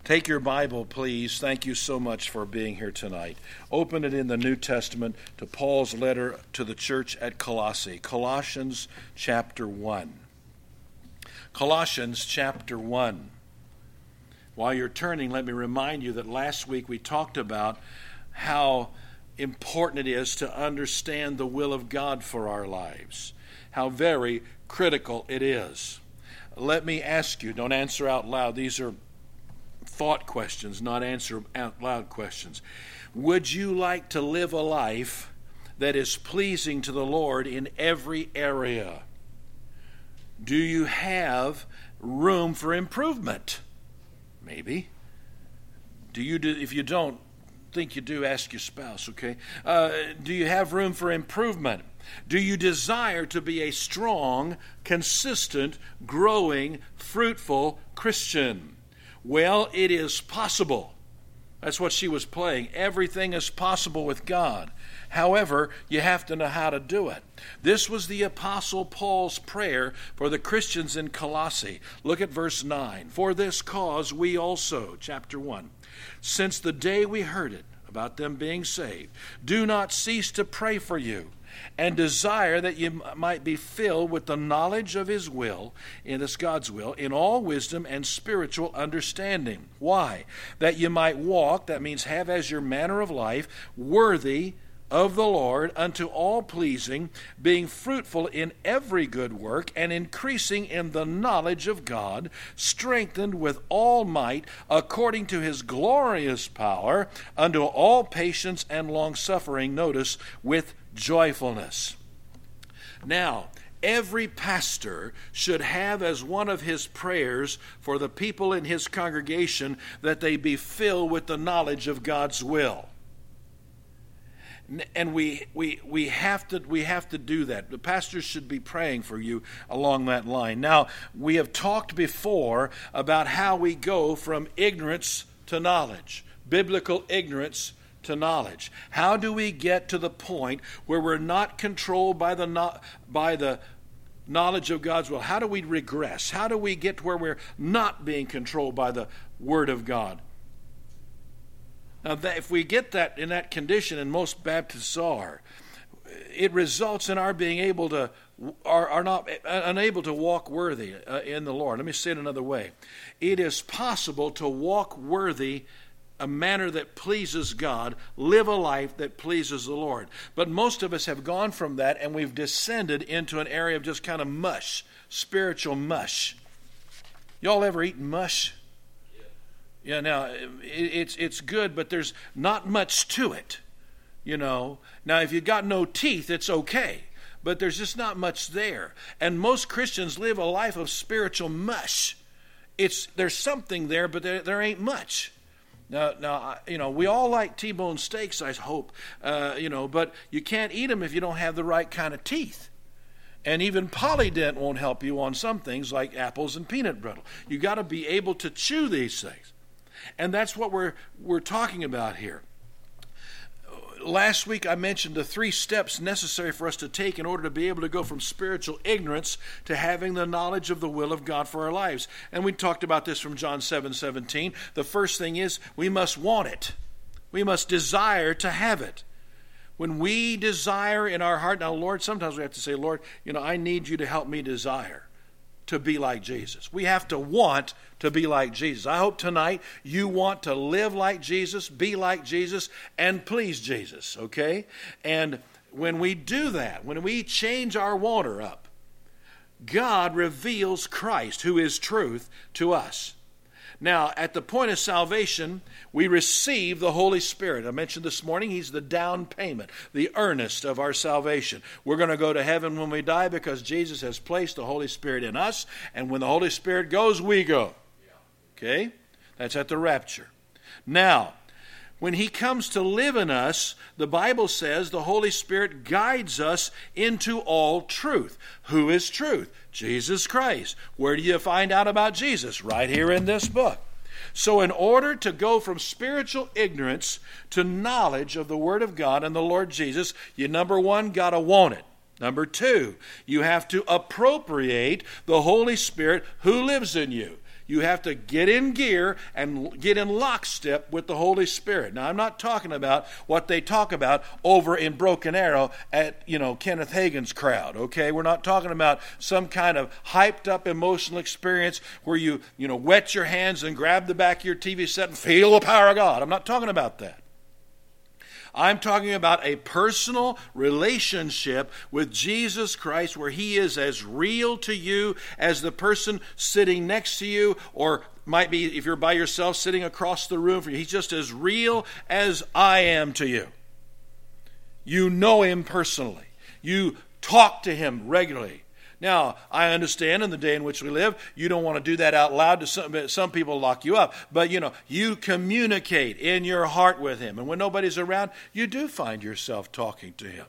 Take your Bible, please. Thank you so much for being here tonight. Open it in the New Testament to Paul's letter to the church at Colossae. Colossians chapter 1. Colossians chapter 1. While you're turning, let me remind you that last week we talked about how important it is to understand the will of God for our lives. How very critical it is. Let me ask you, don't answer out loud. These are thought questions, not answer out loud questions. Would you like to live a life that is pleasing to the Lord in every area? Do you have room for improvement? Maybe. If you don't think you do, ask your spouse, okay? Do you have room for improvement? Do you desire to be a strong, consistent, growing, fruitful Christian? Well, it is possible. That's what she was playing. Everything is possible with God. However, you have to know how to do it. This was the Apostle Paul's prayer for the Christians in Colossae. Look at verse 9. For this cause we also, chapter 1, since the day we heard it, about them being saved, do not cease to pray for you, and desire that you might be filled with the knowledge of His will, in this God's will, in all wisdom and spiritual understanding. Why? That you might walk, that means have as your manner of life, worthy of the Lord, unto all pleasing, being fruitful in every good work, and increasing in the knowledge of God, strengthened with all might, according to His glorious power, unto all patience and long-suffering, notice, with joyfulness. Now, every pastor should have as one of his prayers for the people in his congregation that they be filled with the knowledge of God's will. And we have to do that. The pastors should be praying for you along that line. Now, we have talked before about how we go from ignorance to knowledge, biblical ignorance to knowledge. How do we get to the point where we're not controlled by the knowledge of God's will? How do we regress? How do we get to where we're not being controlled by the Word of God? Now, if we get that in that condition, and most Baptists are, it results in our being able to unable to walk worthy in the Lord. Let me say it another way. It is possible to walk worthy, a manner that pleases God, live a life that pleases the Lord. But most of us have gone from that and we've descended into an area of just kind of mush, spiritual mush. Y'all ever eaten mush? Yeah, now, it's good, but there's not much to it, you know. Now, if you've got no teeth, it's okay, but there's just not much there. And most Christians live a life of spiritual mush. There's something there, but there ain't much. Now, you know, we all like T-bone steaks, I hope, but you can't eat them if you don't have the right kind of teeth. And even Polydent won't help you on some things like apples and peanut brittle. You got to be able to chew these things. And that's what we're talking about here. Last week I mentioned the 3 steps necessary for us to take in order to be able to go from spiritual ignorance to having the knowledge of the will of God for our lives. And we talked about this from John 7:17. The first thing is we must want it. We must desire to have it. When we desire in our heart, now Lord, sometimes we have to say, Lord, I need you to help me desire to be like Jesus. We have to want to be like Jesus. I hope tonight you want to live like Jesus, be like Jesus, and please Jesus, okay? And when we do that, when we change our wanter up, God reveals Christ, who is truth, to us. Now, at the point of salvation, we receive the Holy Spirit. I mentioned this morning, He's the down payment, the earnest of our salvation. We're going to go to heaven when we die because Jesus has placed the Holy Spirit in us, and when the Holy Spirit goes, we go. Okay? That's at the rapture. Now, when He comes to live in us, the Bible says the Holy Spirit guides us into all truth. Who is truth? Jesus Christ. Where do you find out about Jesus? Right here in this book. So in order to go from spiritual ignorance to knowledge of the Word of God and the Lord Jesus, you, number one, got to want it. Number two, you have to appropriate the Holy Spirit who lives in you. You have to get in gear and get in lockstep with the Holy Spirit. Now, I'm not talking about what they talk about over in Broken Arrow at, Kenneth Hagin's crowd, okay? We're not talking about some kind of hyped up emotional experience where you wet your hands and grab the back of your TV set and feel the power of God. I'm not talking about that. I'm talking about a personal relationship with Jesus Christ where He is as real to you as the person sitting next to you, or might be, if you're by yourself, sitting across the room from you. He's just as real as I am to you. You know Him personally. You talk to Him regularly. Now, I understand in the day in which we live, you don't want to do that out loud. To some people lock you up. But, you communicate in your heart with Him. And when nobody's around, you do find yourself talking to Him.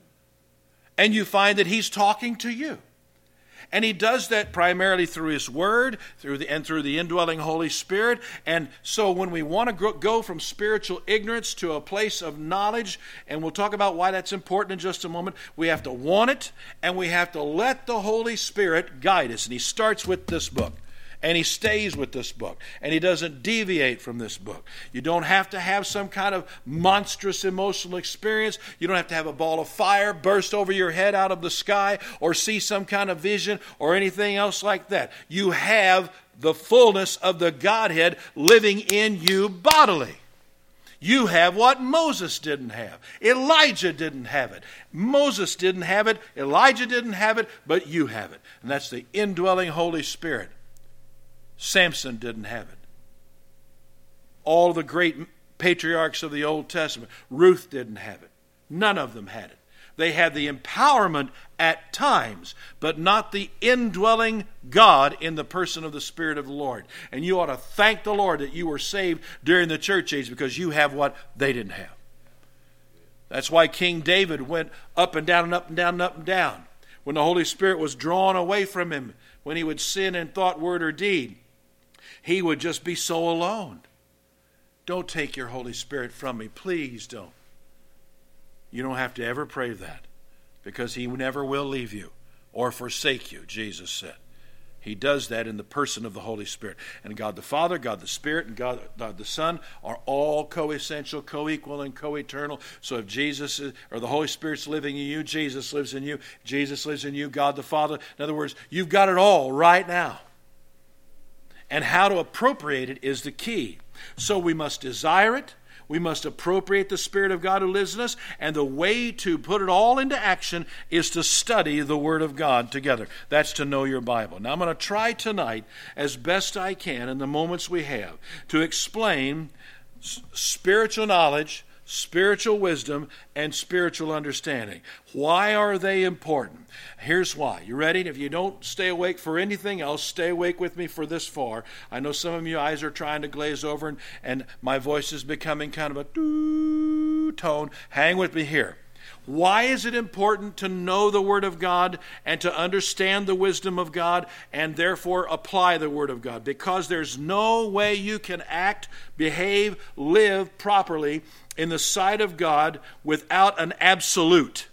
And you find that He's talking to you. And He does that primarily through His Word, through the indwelling Holy Spirit. And so when we want to go from spiritual ignorance to a place of knowledge, and we'll talk about why that's important in just a moment, we have to want it, and we have to let the Holy Spirit guide us. And He starts with this book. And He stays with this book. And He doesn't deviate from this book. You don't have to have some kind of monstrous emotional experience. You don't have to have a ball of fire burst over your head out of the sky or see some kind of vision or anything else like that. You have the fullness of the Godhead living in you bodily. You have what Moses didn't have. Elijah didn't have it. Moses didn't have it. Elijah didn't have it, but you have it. And that's the indwelling Holy Spirit. Samson didn't have it. All the great patriarchs of the Old Testament, Ruth didn't have it. None of them had it. They had the empowerment at times, but not the indwelling God in the person of the Spirit of the Lord. And you ought to thank the Lord that you were saved during the church age, because you have what they didn't have. That's why King David went up and down and up and down and up and down. When the Holy Spirit was drawn away from him, when he would sin in thought, word, or deed, he would just be so alone. Don't take your Holy Spirit from me. Please don't. You don't have to ever pray that, because He never will leave you or forsake you, Jesus said. He does that in the person of the Holy Spirit. And God the Father, God the Spirit, and God the Son are all co-essential, co-equal, and co-eternal. So if Jesus or the Holy Spirit's living in you, Jesus lives in you. Jesus lives in you, God the Father. In other words, you've got it all right now. And how to appropriate it is the key. So we must desire it. We must appropriate the Spirit of God who lives in us. And the way to put it all into action is to study the Word of God together. That's to know your Bible. Now I'm going to try tonight, as best I can in the moments we have, to explain spiritual knowledge, spiritual wisdom, and spiritual understanding. Why are they important? Here's why. You ready? If you don't stay awake for anything else, stay awake with me for this far. I know some of your eyes are trying to glaze over, and my voice is becoming kind of a doo tone. Hang with me here. Why is it important to know the Word of God and to understand the wisdom of God and therefore apply the Word of God? Because there's no way you can act, behave, live properly in the sight of God without an absolute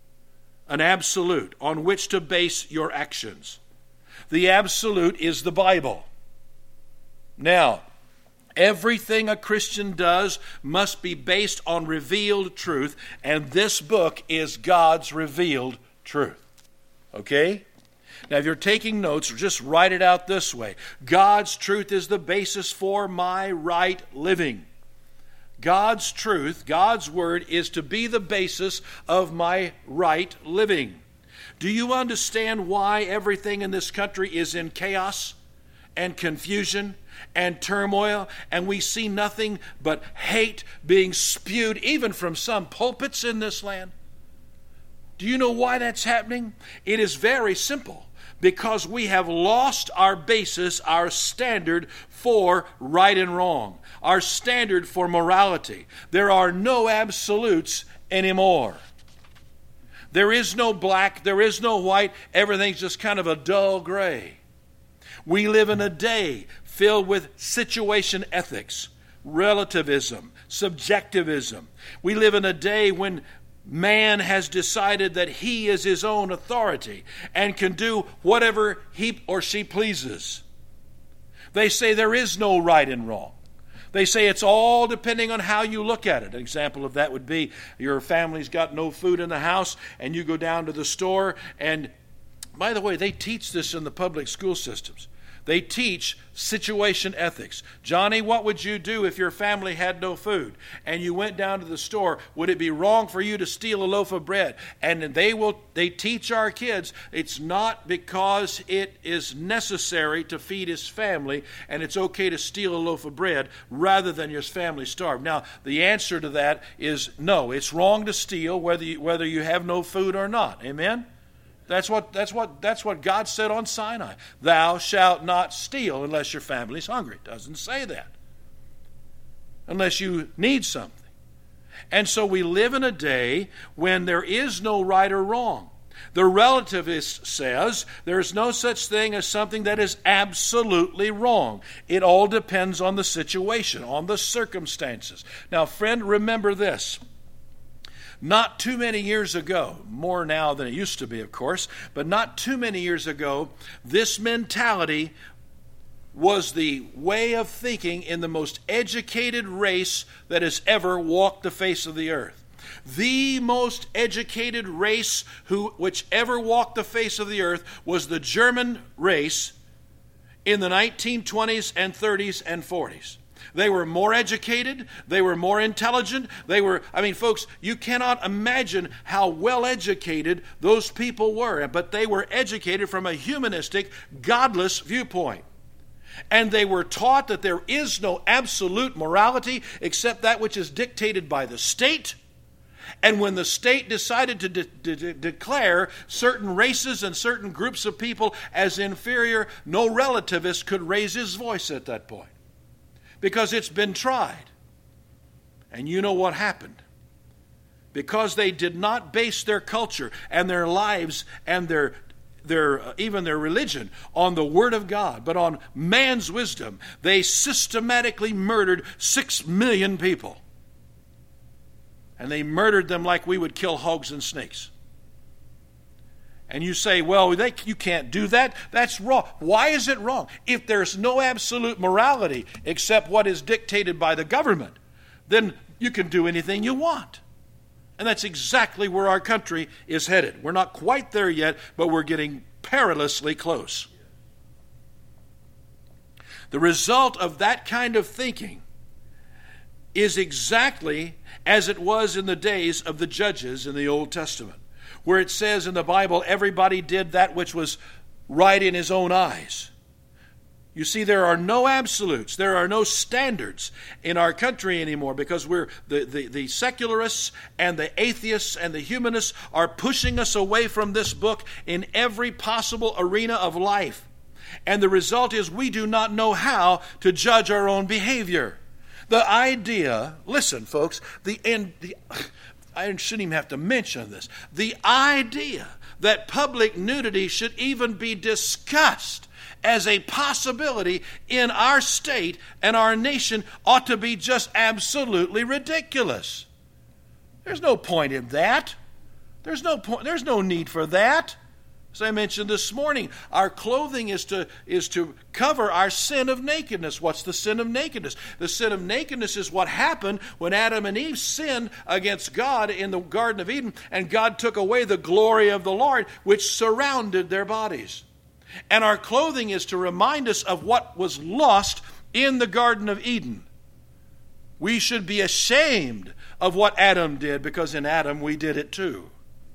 on which to base your actions. The absolute is the Bible. Now, everything a Christian does must be based on revealed truth, and this book is God's revealed truth. Okay? Now, if you're taking notes, just write it out this way. God's truth is the basis for my right living. God's truth, God's Word, is to be the basis of my right living. Do you understand why everything in this country is in chaos and confusion and turmoil, and we see nothing but hate being spewed even from some pulpits in this land? Do you know why that's happening? It is very simple. Because we have lost our basis, our standard for right and wrong, our standard for morality. There are no absolutes anymore. There is no black, there is no white, everything's just kind of a dull gray. We live in a day filled with situation ethics, relativism, subjectivism. We live in a day when man has decided that he is his own authority and can do whatever he or she pleases. They say there is no right and wrong. They say it's all depending on how you look at it. An example of that would be your family's got no food in the house and you go down to the store. And by the way, they teach this in the public school systems. They teach situation ethics. Johnny, what would you do if your family had no food and you went down to the store? Would it be wrong for you to steal a loaf of bread? And they teach our kids it's not because it is necessary to feed his family and it's okay to steal a loaf of bread rather than your family starve. Now, the answer to that is no. It's wrong to steal whether you have no food or not. Amen? That's what God said on Sinai. Thou shalt not steal unless your family's hungry. It doesn't say that. Unless you need something. And so we live in a day when there is no right or wrong. The relativist says there's no such thing as something that is absolutely wrong. It all depends on the situation, on the circumstances. Now, friend, remember this. Not too many years ago, more now than it used to be, of course, but not too many years ago, this mentality was the way of thinking in the most educated race that has ever walked the face of the earth. The most educated race which ever walked the face of the earth was the German race in the 1920s and 30s and 40s. They were more educated. They were more intelligent. Folks, you cannot imagine how well educated those people were. But they were educated from a humanistic, godless viewpoint. And they were taught that there is no absolute morality except that which is dictated by the state. And when the state decided to declare certain races and certain groups of people as inferior, no relativist could raise his voice at that point. Because it's been tried. And you know what happened. Because they did not base their culture and their lives and even their religion on the Word of God, but on man's wisdom, they systematically murdered 6 million people. And they murdered them like we would kill hogs and snakes. And you say, well, you can't do that. That's wrong. Why is it wrong? If there's no absolute morality except what is dictated by the government, then you can do anything you want. And that's exactly where our country is headed. We're not quite there yet, but we're getting perilously close. The result of that kind of thinking is exactly as it was in the days of the judges in the Old Testament, where it says in the Bible, everybody did that which was right in his own eyes. You see, there are no absolutes. There are no standards in our country anymore because we're the secularists and the atheists and the humanists are pushing us away from this book in every possible arena of life. And the result is we do not know how to judge our own behavior. The idea, listen, folks, I shouldn't even have to mention this. The idea that public nudity should even be discussed as a possibility in our state and our nation ought to be just absolutely ridiculous. There's no point in that. There's no need for that. As I mentioned this morning, our clothing is to cover our sin of nakedness. What's the sin of nakedness? The sin of nakedness is what happened when Adam and Eve sinned against God in the Garden of Eden, and God took away the glory of the Lord, which surrounded their bodies. And our clothing is to remind us of what was lost in the Garden of Eden. We should be ashamed of what Adam did, because in Adam we did it too.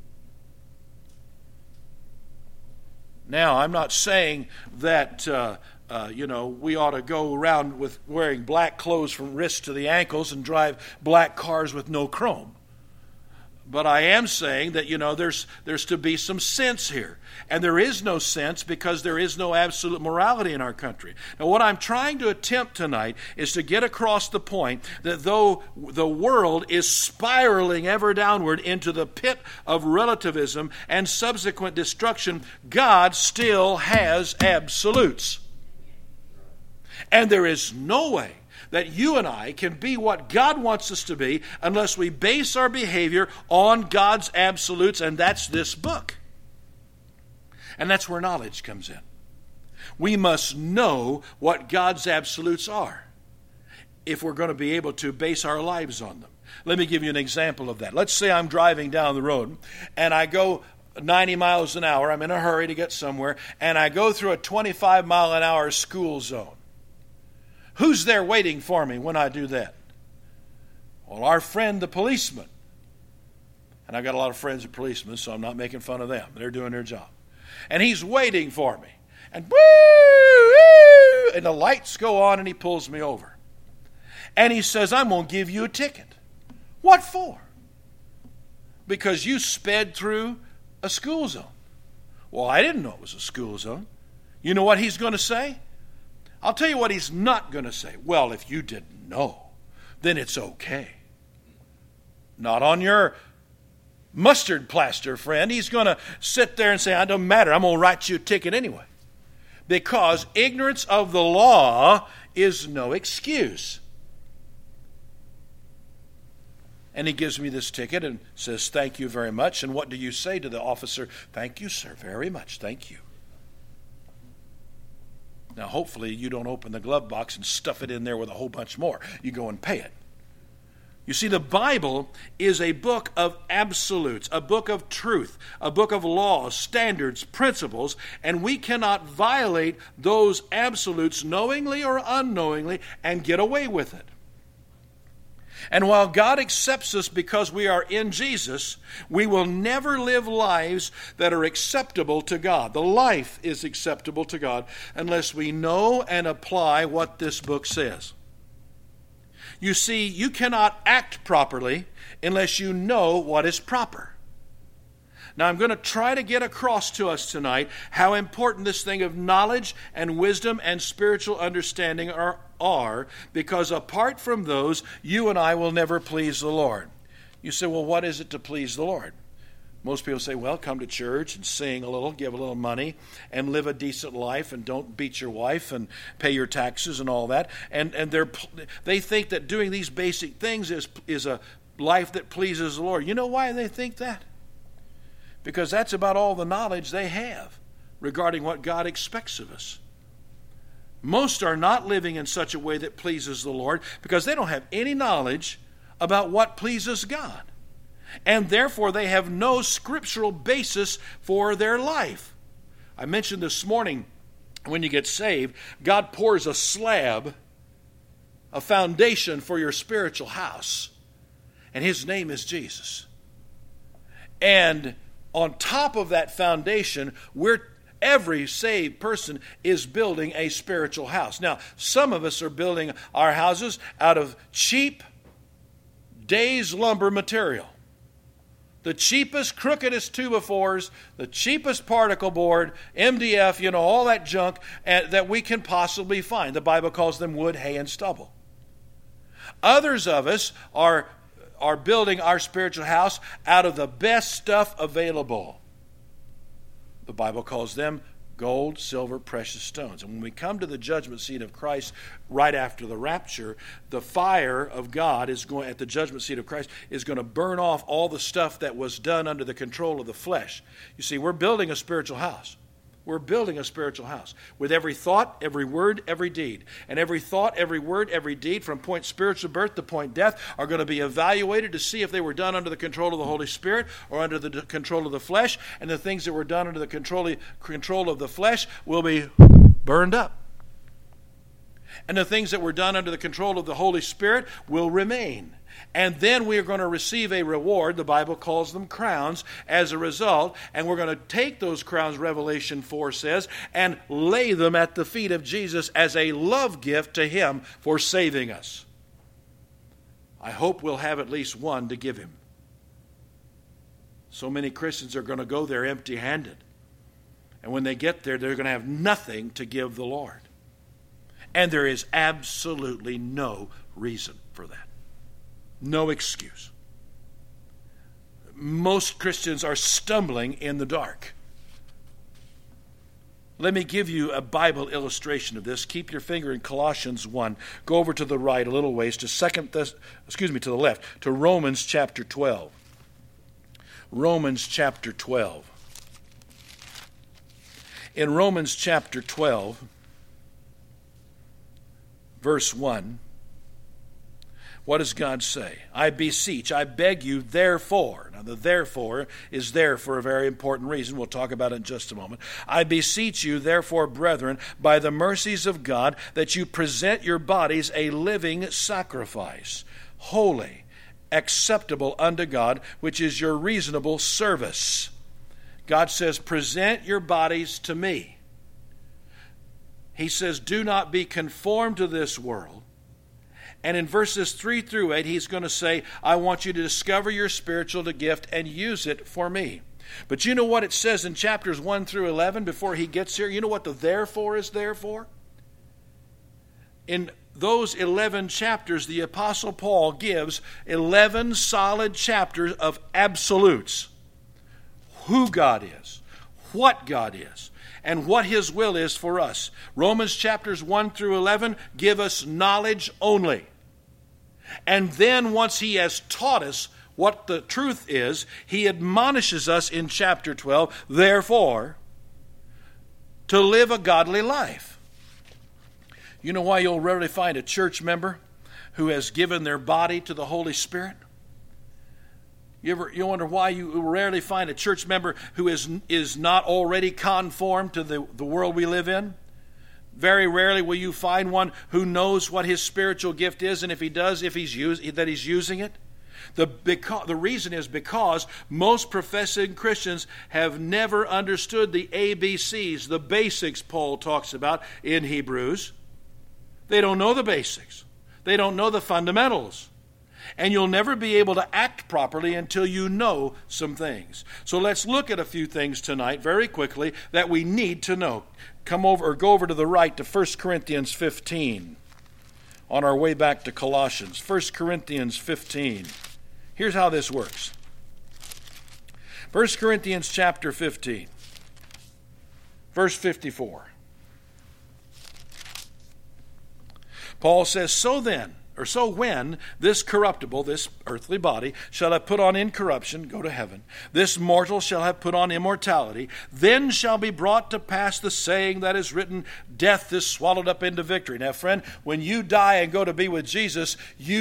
Now, I'm not saying that, we ought to go around with wearing black clothes from wrists to the ankles and drive black cars with no chrome. But I am saying that, there's to be some sense here. And there is no sense because there is no absolute morality in our country. Now, what I'm trying to attempt tonight is to get across the point that though the world is spiraling ever downward into the pit of relativism and subsequent destruction, God still has absolutes. And there is no way that you and I can be what God wants us to be unless we base our behavior on God's absolutes, and that's this book. And that's where knowledge comes in. We must know what God's absolutes are if we're going to be able to base our lives on them. Let me give you an example of that. Let's say I'm driving down the road and I go 90 miles an hour. I'm in a hurry to get somewhere, and I go through a 25-mile-an-hour school zone. Who's there waiting for me when I do that? Well, our friend, the policeman. And I've got a lot of friends that are policemen, so I'm not making fun of them. They're doing their job. And he's waiting for me. And woo, woo, and the lights go on, and he pulls me over. And he says, I'm going to give you a ticket. What for? Because you sped through a school zone. Well, I didn't know it was a school zone. You know what he's going to say? I'll tell you what he's not going to say. Well, if you didn't know, then it's okay. Not on your mustard plaster, friend. He's going to sit there and say, it doesn't matter. I'm going to write you a ticket anyway. Because ignorance of the law is no excuse. And he gives me this ticket and says, thank you very much. And what do you say to the officer? Thank you, sir, very much. Thank you. Now, hopefully, you don't open the glove box and stuff it in there with a whole bunch more. You go and pay it. You see, the Bible is a book of absolutes, a book of truth, a book of laws, standards, principles, and we cannot violate those absolutes knowingly or unknowingly and get away with it. And while God accepts us because we are in Jesus, we will never live lives that are acceptable to God. The life is acceptable to God unless we know and apply what this book says. You see, you cannot act properly unless you know what is proper. Now, I'm going to try to get across to us tonight how important this thing of knowledge and wisdom and spiritual understanding are, because apart from those, you and I will never please the Lord. You say, well, what is it to please the Lord? Most people say, well, come to church and sing a little, give a little money, and live a decent life, and don't beat your wife, and pay your taxes and all that. And they think that doing these basic things is a life that pleases the Lord. You know why they think that? Because that's about all the knowledge they have regarding what God expects of us. Most are not living in such a way that pleases the Lord because they don't have any knowledge about what pleases God. And therefore they have no scriptural basis for their life. I mentioned this morning, when you get saved, God pours a slab, a foundation for your spiritual house. And His name is Jesus. And on top of that foundation, every saved person is building a spiritual house. Now, some of us are building our houses out of cheap Days lumber material. The cheapest, crookedest 2x4s, the cheapest particle board, MDF, all that junk that we can possibly find. The Bible calls them wood, hay, and stubble. Others of us are building our spiritual house out of the best stuff available. The Bible calls them gold, silver, precious stones. And when we come to the judgment seat of Christ right after the rapture, the fire of God at the judgment seat of Christ is going to burn off all the stuff that was done under the control of the flesh. You see, we're building a spiritual house. We're building a spiritual house with every thought, every word, every deed. And every thought, every word, every deed from point spiritual birth to point death are going to be evaluated to see if they were done under the control of the Holy Spirit or under the control of the flesh. And the things that were done under the control of the flesh will be burned up. And the things that were done under the control of the Holy Spirit will remain. And then we are going to receive a reward, the Bible calls them crowns, as a result. And we're going to take those crowns, Revelation 4 says, and lay them at the feet of Jesus as a love gift to Him for saving us. I hope we'll have at least one to give Him. So many Christians are going to go there empty-handed. And when they get there, they're going to have nothing to give the Lord. And there is absolutely no reason for that. No excuse. Most Christians are stumbling in the dark. Let me give you a Bible illustration of this. Keep your finger in Colossians 1. Go over to the right a little ways to to the left, to Romans chapter 12. Romans chapter 12. In Romans chapter 12, verse 1, what does God say? I beseech, I beg you, therefore. Now the therefore is there for a very important reason. We'll talk about it in just a moment. I beseech you, therefore, brethren, by the mercies of God, that you present your bodies a living sacrifice, holy, acceptable unto God, which is your reasonable service. God says, present your bodies to me. He says, do not be conformed to this world. And in verses 3 through 8, he's going to say, I want you to discover your spiritual gift and use it for me. But you know what it says in chapters 1 through 11 before he gets here? You know what the therefore is there for? In those 11 chapters, the Apostle Paul gives 11 solid chapters of absolutes. Who God is, what God is, and what his will is for us. Romans chapters 1 through 11 give us knowledge only. And then once he has taught us what the truth is, he admonishes us in chapter 12, therefore, to live a godly life. You know why you'll rarely find a church member who has given their body to the Holy Spirit? You wonder why you rarely find a church member who is not already conformed to the world we live in? Very rarely will you find one who knows what his spiritual gift is, and if he does, he's using it. The reason is because most professing Christians have never understood the ABCs, the basics Paul talks about in Hebrews. They don't know the basics. They don't know the fundamentals. And you'll never be able to act properly until you know some things. So let's look at a few things tonight very quickly that we need to know. Go over to the right to 1 Corinthians 15 on our way back to Colossians. 1 Corinthians 15. Here's how this works. 1 Corinthians chapter 15, verse 54. Paul says, So when this corruptible, this earthly body, shall have put on incorruption, go to heaven, this mortal shall have put on immortality, then shall be brought to pass the saying that is written, death is swallowed up into victory. Now, friend, when you die and go to be with Jesus,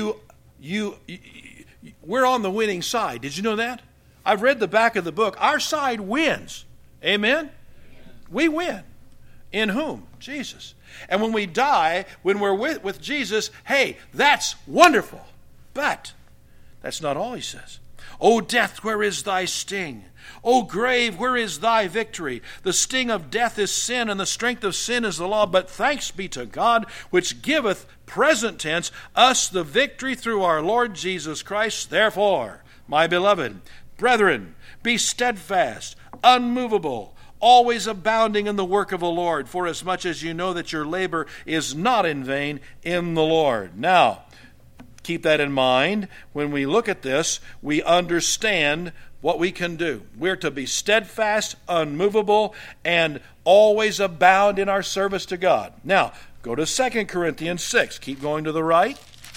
we're on the winning side. Did you know that? I've read the back of the book. Our side wins. Amen? We win. In whom? Jesus. And when we die, when we're with Jesus, hey, that's wonderful. But that's not all he says. O death, where is thy sting? O grave, where is thy victory? The sting of death is sin, and the strength of sin is the law. But thanks be to God, which giveth, present tense, us the victory through our Lord Jesus Christ. Therefore, my beloved brethren, be steadfast, unmovable, always abounding in the work of the Lord, for as much as you know that your labor is not in vain in the Lord. Now, keep that in mind. When we look at this, we understand what we can do. We're to be steadfast, unmovable, and always abound in our service to God. Now, go to 2 Corinthians 6. Keep going to the right.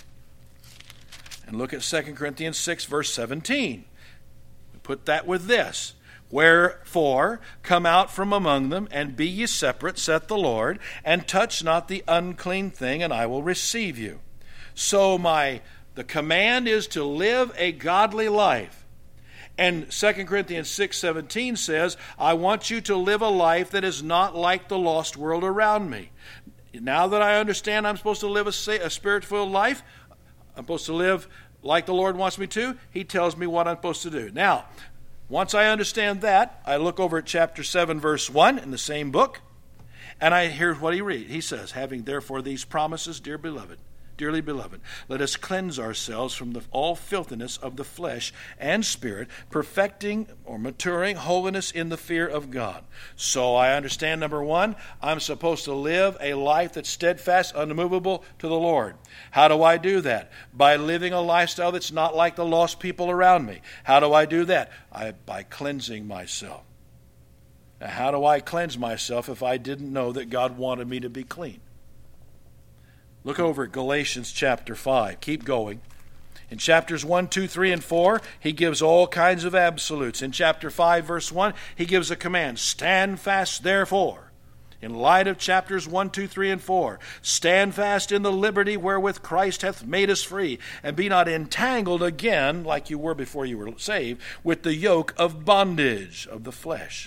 And look at 2 Corinthians 6, verse 17. We put that with this. Wherefore, come out from among them, and be ye separate, saith the Lord, and touch not the unclean thing, and I will receive you. So the command is to live a godly life. And 2 Corinthians 6:17 says, I want you to live a life that is not like the lost world around me. Now that I understand I'm supposed to live a spirit-filled life, I'm supposed to live like the Lord wants me to, he tells me what I'm supposed to do. Now, once I understand that, I look over at chapter 7, verse 1 in the same book, and I hear what he reads. He says, having therefore these promises, dearly beloved, let us cleanse ourselves from all filthiness of the flesh and spirit, perfecting or maturing holiness in the fear of God. So I understand, number one, I'm supposed to live a life that's steadfast, unmovable to the Lord. How do I do that? By living a lifestyle that's not like the lost people around me. How do I do that? By cleansing myself. Now, how do I cleanse myself if I didn't know that God wanted me to be clean? Look over at Galatians chapter 5. Keep going. In chapters 1, 2, 3, and 4, he gives all kinds of absolutes. In chapter 5, verse 1, he gives a command, stand fast therefore. In light of chapters 1, 2, 3, and 4, stand fast in the liberty wherewith Christ hath made us free, and be not entangled again, like you were before you were saved, with the yoke of bondage of the flesh.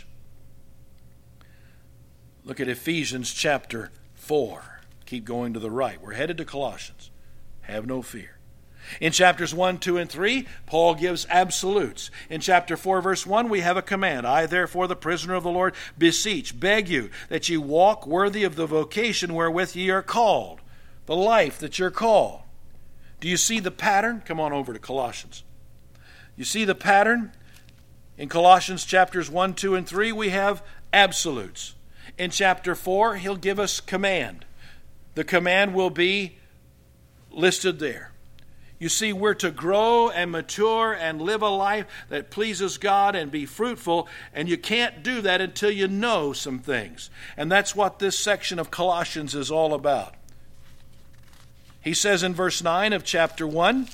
Look at Ephesians chapter 4. Keep going to the right. We're headed to Colossians. Have no fear. In chapters 1, 2, and 3, Paul gives absolutes. In chapter 4, verse 1, we have a command. I, therefore, the prisoner of the Lord, beseech, beg you, that ye walk worthy of the vocation wherewith ye are called, the life that you're called. Do you see the pattern? Come on over to Colossians. You see the pattern? In Colossians chapters 1, 2, and 3, we have absolutes. In chapter 4, he'll give us command. The command will be listed there. You see, we're to grow and mature and live a life that pleases God and be fruitful, and you can't do that until you know some things. And that's what this section of Colossians is all about. He says in verse 9 of chapter 1,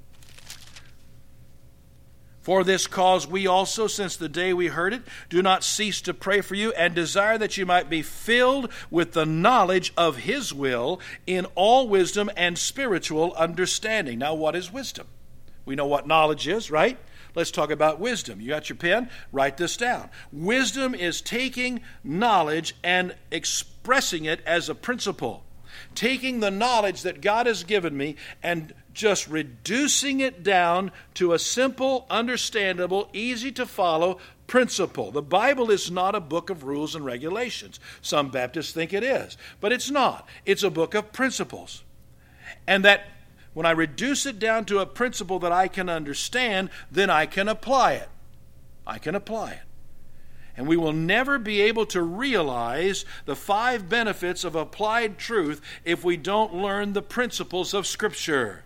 for this cause we also, since the day we heard it, do not cease to pray for you and desire that you might be filled with the knowledge of His will in all wisdom and spiritual understanding. Now, what is wisdom? We know what knowledge is, right? Let's talk about wisdom. You got your pen? Write this down. Wisdom is taking knowledge and expressing it as a principle. Taking the knowledge that God has given me and just reducing it down to a simple, understandable, easy to follow principle. The Bible is not a book of rules and regulations. Some Baptists think it is, but it's not. It's a book of principles. And that when I reduce it down to a principle that I can understand, then I can apply it. I can apply it. And we will never be able to realize the 5 benefits of applied truth if we don't learn the principles of Scripture.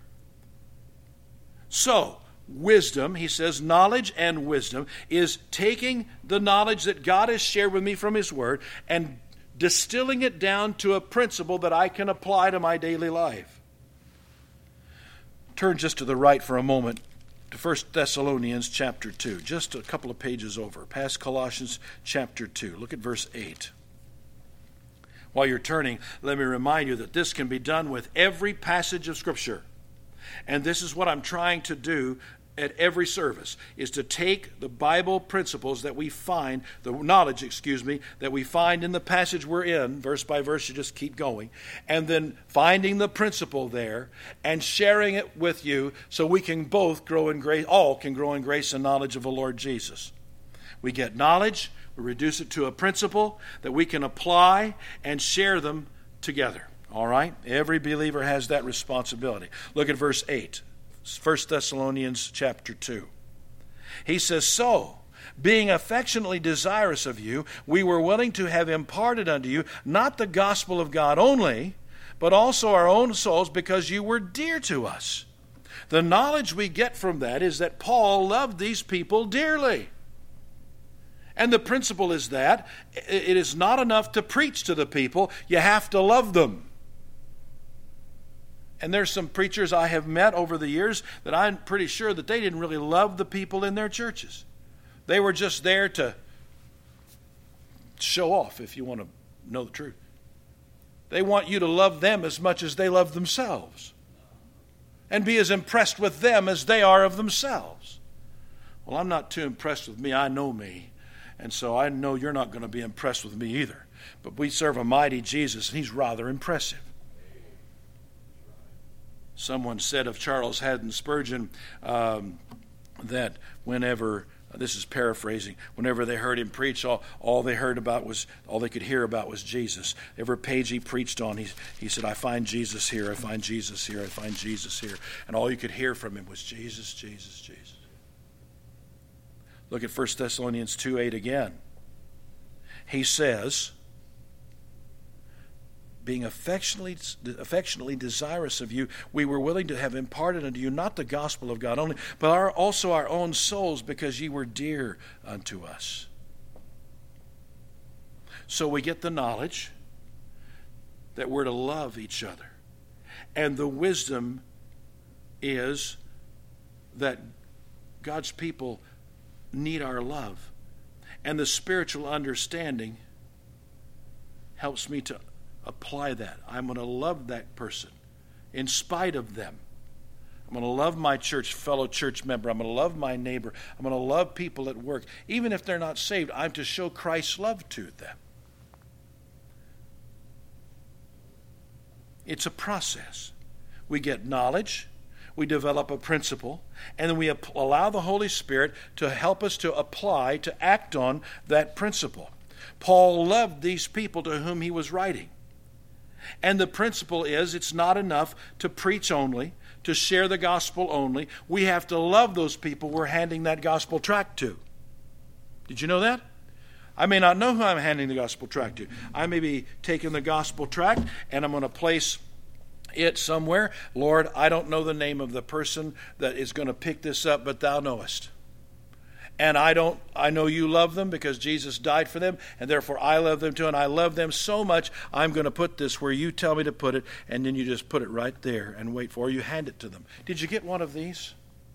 So, wisdom, he says, knowledge and wisdom is taking the knowledge that God has shared with me from His Word and distilling it down to a principle that I can apply to my daily life. Turn just to the right for a moment to 1 Thessalonians chapter 2, just a couple of pages over, past Colossians chapter 2. Look at verse 8. While you're turning, let me remind you that this can be done with every passage of Scripture. And this is what I'm trying to do at every service, is to take the Bible principles that we find, the knowledge, that we find in the passage we're in, verse by verse, you just keep going, and then finding the principle there and sharing it with you so we can both grow in grace, all can grow in grace and knowledge of the Lord Jesus. We get knowledge, we reduce it to a principle that we can apply and share them together. All right? Every believer has that responsibility. Look at verse 8. 1 Thessalonians chapter 2. He says, so, being affectionately desirous of you, we were willing to have imparted unto you not the gospel of God only, but also our own souls, because you were dear to us. The knowledge we get from that is that Paul loved these people dearly. And the principle is that it is not enough to preach to the people, you have to love them. And there's some preachers I have met over the years that I'm pretty sure that they didn't really love the people in their churches. They were just there to show off, if you want to know the truth. They want you to love them as much as they love themselves, and be as impressed with them as they are of themselves. Well, I'm not too impressed with me. I know me. And so I know you're not going to be impressed with me either. But we serve a mighty Jesus, and He's rather impressive. Someone said of Charles Haddon Spurgeon that whenever, this is paraphrasing, whenever they heard him preach, all they could hear about was Jesus. Every page he preached on, he said, I find Jesus here, I find Jesus here, I find Jesus here. And all you could hear from him was Jesus, Jesus, Jesus. Look at 1 Thessalonians 2:8 again. He says, being affectionately desirous of you, we were willing to have imparted unto you not the gospel of God only, but also our own souls, because ye were dear unto us. So we get the knowledge that we're to love each other. And the wisdom is that God's people need our love. And the spiritual understanding helps me to apply that. I'm going to love that person in spite of them. I'm going to love my fellow church member. I'm going to love my neighbor. I'm going to love people at work. Even if they're not saved, I'm to show Christ's love to them. It's a process. We get knowledge, we develop a principle, and then we allow the Holy Spirit to help us to apply, to act on that principle. Paul loved these people to whom he was writing. And the principle is, it's not enough to preach only, to share the gospel only. We have to love those people we're handing that gospel tract to. Did you know that? I may not know who I'm handing the gospel tract to. I may be taking the gospel tract and I'm going to place it somewhere. Lord, I don't know the name of the person that is going to pick this up, but thou knowest. And I know you love them because Jesus died for them, and therefore I love them too, and I love them so much, I'm going to put this where you tell me to put it, and then you just put it right there and wait for it, or you hand it to them. Did you get one of these?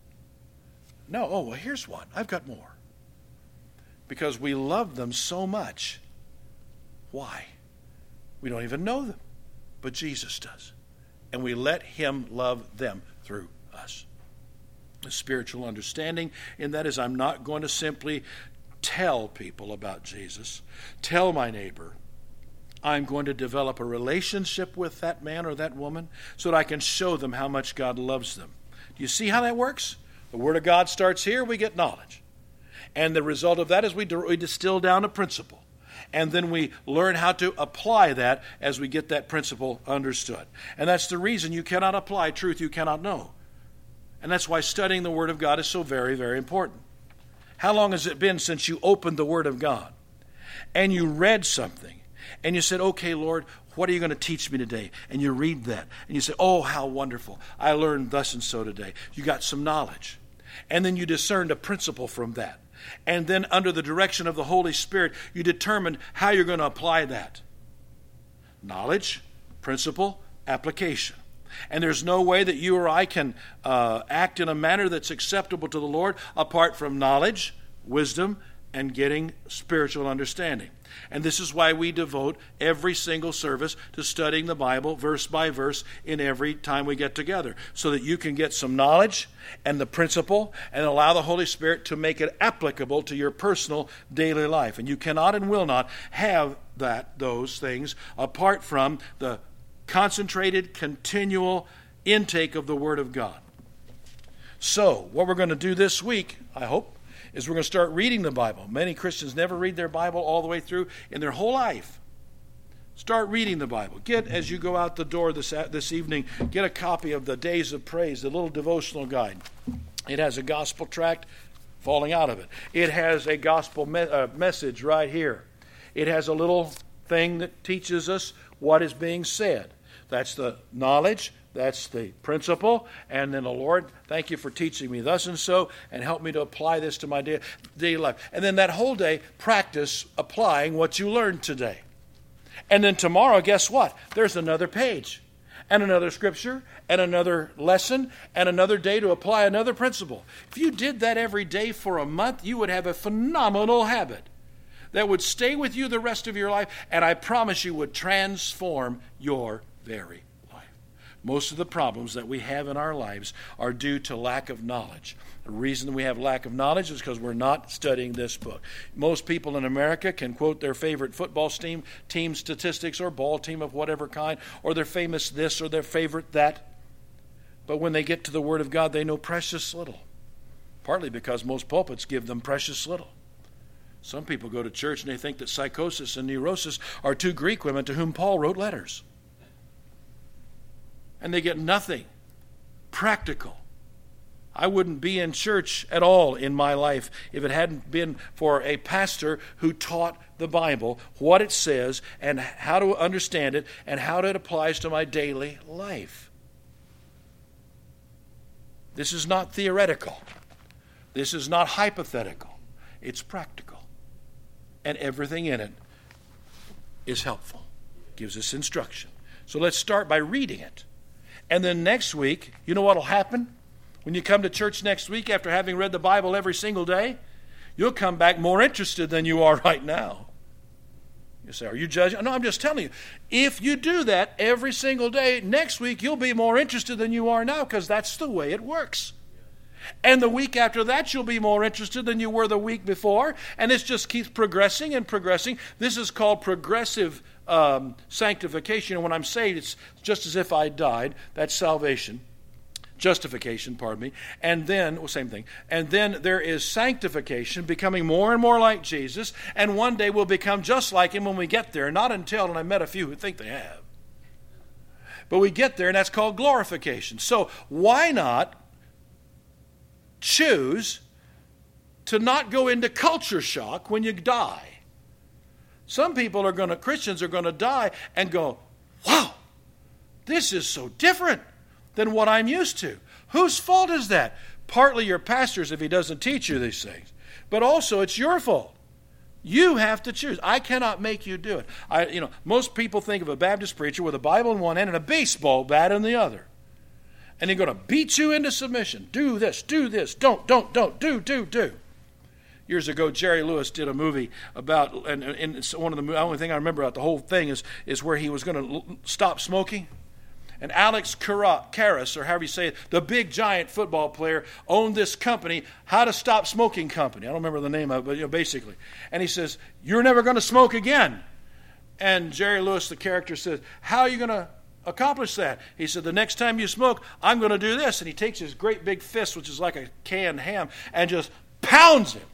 No. Oh, well, here's one. I've got more. Because we love them so much. Why? We don't even know them, but Jesus does. And we let him love them through us. The spiritual understanding in that is, I'm not going to simply tell people about Jesus, tell my neighbor. I'm going to develop a relationship with that man or that woman so that I can show them how much God loves them. Do you see how that works? The Word of God starts here, we get knowledge. And the result of that is we distill down a principle. And then we learn how to apply that as we get that principle understood. And that's the reason you cannot apply truth you cannot know. And that's why studying the Word of God is so very, very important. How long has it been since you opened the Word of God and you read something and you said, okay, Lord, what are you going to teach me today? And you read that and you say, oh, how wonderful. I learned thus and so today. You got some knowledge. And then you discerned a principle from that. And then under the direction of the Holy Spirit, you determined how you're going to apply that. Knowledge, principle, application. And there's no way that you or I can act in a manner that's acceptable to the Lord apart from knowledge, wisdom, and getting spiritual understanding. And this is why we devote every single service to studying the Bible verse by verse in every time we get together, so that you can get some knowledge and the principle and allow the Holy Spirit to make it applicable to your personal daily life. And you cannot and will not have those things apart from the concentrated, continual intake of the Word of God. So, what we're going to do this week, I hope, is we're going to start reading the Bible. Many Christians never read their Bible all the way through in their whole life. Start reading the Bible. Get, as you go out the door this evening, get a copy of the Days of Praise, the little devotional guide. It has a gospel tract falling out of it. It has a gospel message right here. It has a little thing that teaches us what is being said. That's the knowledge, that's the principle, and then the Lord, thank you for teaching me thus and so, and help me to apply this to my daily life. And then that whole day, practice applying what you learned today. And then tomorrow, guess what? There's another page, and another scripture, and another lesson, and another day to apply another principle. If you did that every day for a month, you would have a phenomenal habit that would stay with you the rest of your life, and I promise you would transform your very life. Most of the problems that we have in our lives are due to lack of knowledge. The reason we have lack of knowledge is because we're not studying this book. Most people in America can quote their favorite football team statistics or ball team of whatever kind, or their famous this or their favorite that. But when they get to the Word of God, they know precious little. Partly because most pulpits give them precious little. Some people go to church and they think that psychosis and neurosis are two Greek women to whom Paul wrote letters. And they get nothing practical. I wouldn't be in church at all in my life if it hadn't been for a pastor who taught the Bible, what it says, and how to understand it, and how it applies to my daily life. This is not theoretical. This is not hypothetical. It's practical. And everything in it is helpful. Gives us instruction. So let's start by reading it. And then next week, you know what will happen? When you come to church next week after having read the Bible every single day, you'll come back more interested than you are right now. You say, are you judging? No, I'm just telling you. If you do that every single day, next week you'll be more interested than you are now, because that's the way it works. And the week after that, you'll be more interested than you were the week before. And this just keeps progressing and progressing. This is called progressive sanctification. And when I'm saved, it's just as if I died. That's salvation. Justification, pardon me. And then, well, same thing. And then there is sanctification, becoming more and more like Jesus. And one day we'll become just like him when we get there. Not until, and I met a few who think they have. But we get there, and that's called glorification. So why not choose to not go into culture shock when you die? Some people Christians are going to die and go, wow, this is so different than what I'm used to. Whose fault is that? Partly your pastor's if he doesn't teach you these things. But also it's your fault. You have to choose. I cannot make you do it. Most people think of a Baptist preacher with a Bible in one hand and a baseball bat in the other. And he's going to beat you into submission. Do this, don't, do. Years ago, Jerry Lewis did a movie about, and it's one of the only thing I remember about the whole thing is where he was going to stop smoking. And Alex Karras, or however you say it, the big giant football player, owned this company, How to Stop Smoking Company. I don't remember the name of it, but basically. And he says, you're never going to smoke again. And Jerry Lewis, the character, says, how are you going to accomplish that? He said, the next time you smoke, I'm going to do this. And he takes his great big fist, which is like a canned ham, and just pounds him.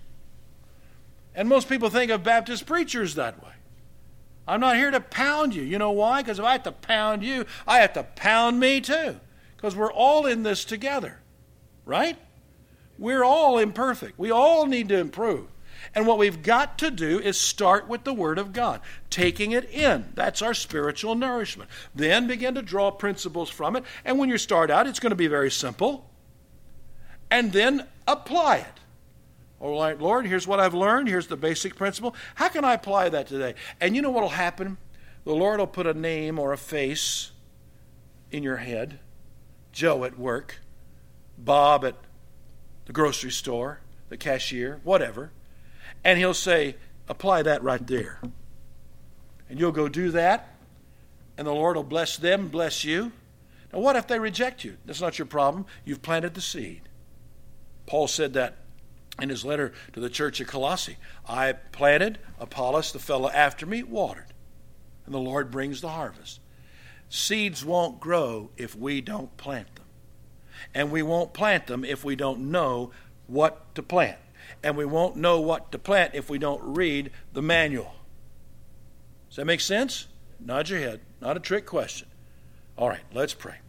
And most people think of Baptist preachers that way. I'm not here to pound you. You know why? Because if I have to pound you, I have to pound me too. Because we're all in this together. Right? We're all imperfect. We all need to improve. And what we've got to do is start with the Word of God, taking it in. That's our spiritual nourishment. Then begin to draw principles from it. And when you start out, it's going to be very simple. And then apply it. All right, Lord, here's what I've learned. Here's the basic principle. How can I apply that today? And you know what will happen? The Lord will put a name or a face in your head. Joe at work, Bob at the grocery store, the cashier, whatever. And he'll say, apply that right there. And you'll go do that, and the Lord will bless them, bless you. Now, what if they reject you? That's not your problem. You've planted the seed. Paul said that in his letter to the church of Colossae. I planted, Apollos, the fellow after me, watered. And the Lord brings the harvest. Seeds won't grow if we don't plant them. And we won't plant them if we don't know what to plant. And we won't know what to plant if we don't read the manual. Does that make sense? Nod your head. Not a trick question. All right, let's pray.